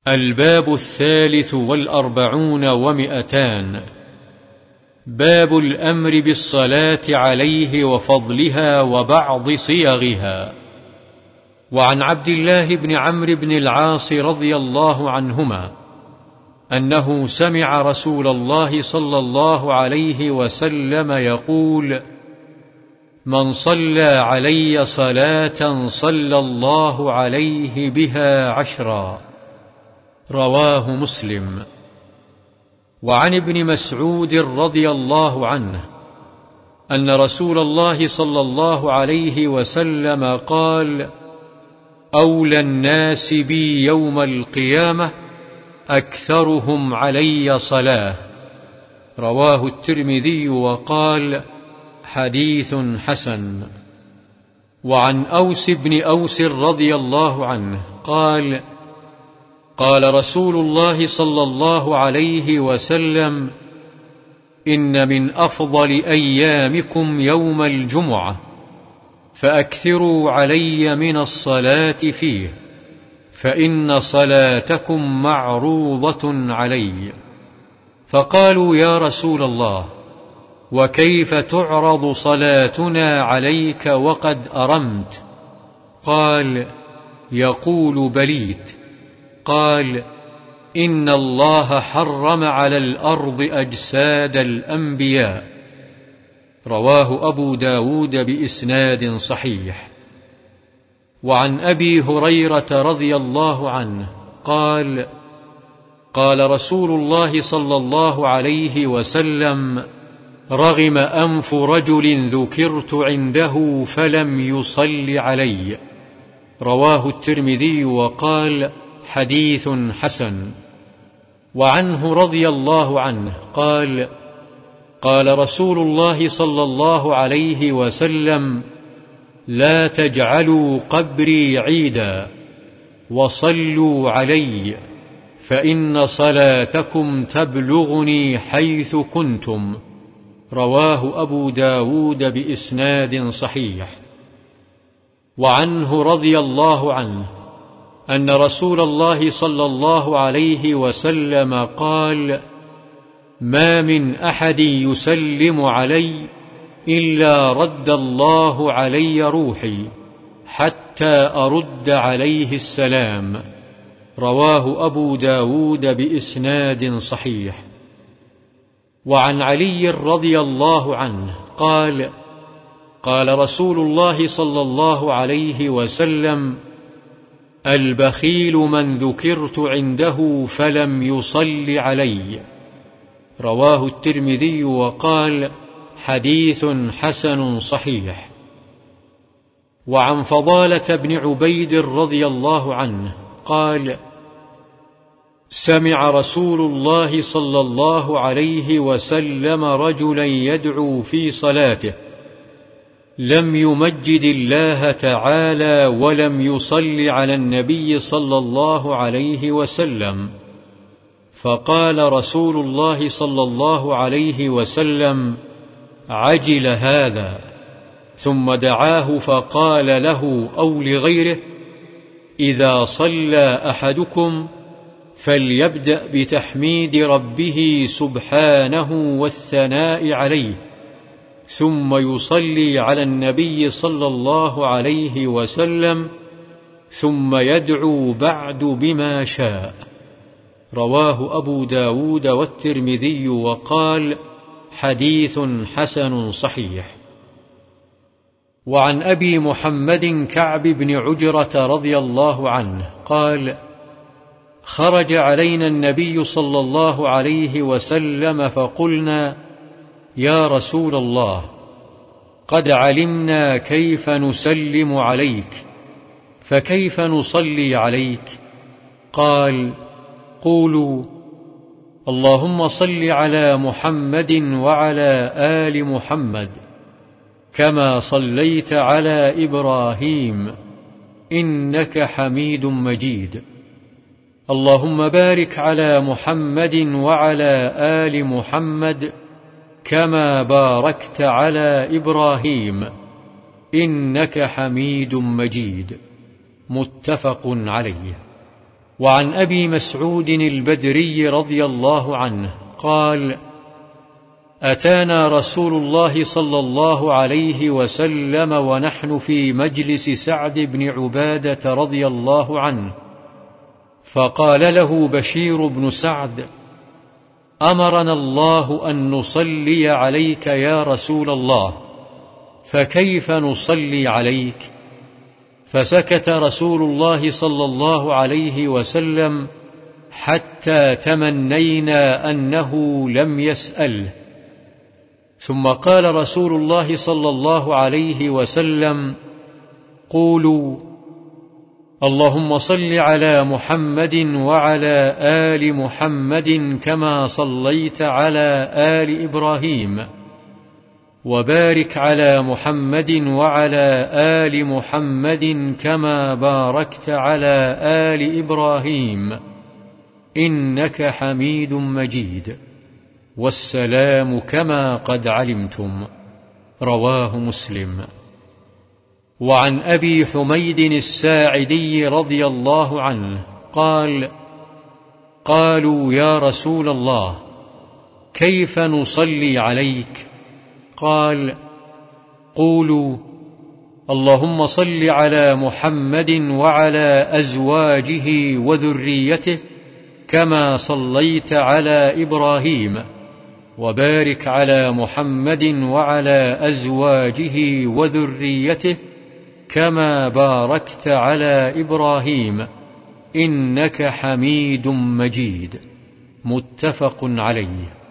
الباب 43 و200. باب الأمر بالصلاة عليه وفضلها وبعض صيغها. وعن عبد الله بن عمرو بن العاص رضي الله عنهما أنه سمع رسول الله صلى الله عليه وسلم يقول: من صلى علي صلاة صلى الله عليه بها 10. رواه مسلم. وعن ابن مسعود رضي الله عنه أن رسول الله صلى الله عليه وسلم قال: أولى الناس بي يوم القيامة أكثرهم علي صلاة. رواه الترمذي وقال: حديث حسن. وعن أوس بن أوس رضي الله عنه قال: قال رسول الله صلى الله عليه وسلم: إن من أفضل أيامكم يوم الجمعة، فأكثروا علي من الصلاة فيه، فإن صلاتكم معروضة علي. فقالوا: يا رسول الله، وكيف تعرض صلاتنا عليك وقد أرمت؟ قال: يقول بليت. قال: إن الله حرم على الأرض أجساد الأنبياء. رواه أبو داود بإسناد صحيح. وعن أبي هريرة رضي الله عنه قال: قال رسول الله صلى الله عليه وسلم: رغم أنف رجل ذكرت عنده فلم يصل علي. رواه الترمذي وقال: حديث حسن. وعنه رضي الله عنه قال: قال رسول الله صلى الله عليه وسلم: لا تجعلوا قبري عيدا، وصلوا علي، فإن صلاتكم تبلغني حيث كنتم. رواه أبو داود بإسناد صحيح. وعنه رضي الله عنه أن رسول الله صلى الله عليه وسلم قال: ما من أحد يسلم علي إلا رد الله علي روحي حتى أرد عليه السلام. رواه أبو داود بإسناد صحيح. وعن علي رضي الله عنه قال: قال رسول الله صلى الله عليه وسلم: البخيل من ذكرت عنده فلم يصل علي. رواه الترمذي وقال: حديث حسن صحيح. وعن فضالة بن عبيد رضي الله عنه قال: سمع رسول الله صلى الله عليه وسلم رجلا يدعو في صلاته، لم يمجد الله تعالى ولم يصل على النبي صلى الله عليه وسلم، فقال رسول الله صلى الله عليه وسلم: عجل هذا. ثم دعاه فقال له أو لغيره: إذا صلى أحدكم فليبدأ بتحميد ربه سبحانه والثناء عليه، ثم يصلي على النبي صلى الله عليه وسلم، ثم يدعو بعد بما شاء. رواه أبو داود والترمذي وقال: حديث حسن صحيح. وعن أبي محمد كعب بن عجرة رضي الله عنه قال: خرج علينا النبي صلى الله عليه وسلم فقلنا: يا رسول الله، قد علمنا كيف نسلم عليك، فكيف نصلي عليك؟ قال: قولوا: اللهم صل على محمد وعلى آل محمد كما صليت على إبراهيم إنك حميد مجيد، اللهم بارك على محمد وعلى آل محمد كما باركت على إبراهيم إنك حميد مجيد. متفق عليه. وعن أبي مسعود البدري رضي الله عنه قال: أتانا رسول الله صلى الله عليه وسلم ونحن في مجلس سعد بن عبادة رضي الله عنه، فقال له بشير بن سعد: أمرنا الله أن نصلي عليك يا رسول الله، فكيف نصلي عليك؟ فسكت رسول الله صلى الله عليه وسلم حتى تمنينا أنه لم يسأله، ثم قال رسول الله صلى الله عليه وسلم: قولوا: اللهم صل على محمد وعلى آل محمد كما صليت على آل إبراهيم، وبارك على محمد وعلى آل محمد كما باركت على آل إبراهيم، إنك حميد مجيد، والسلام كما قد علمتم. رواه مسلم. وعن أبي حميد الساعدي رضي الله عنه قال: قالوا يا رسول الله، كيف نصلي عليك؟ قال: قولوا: اللهم صل على محمد وعلى أزواجه وذريته كما صليت على إبراهيم، وبارك على محمد وعلى أزواجه وذريته كما باركت على إبراهيم، إنك حميد مجيد. متفق عليه.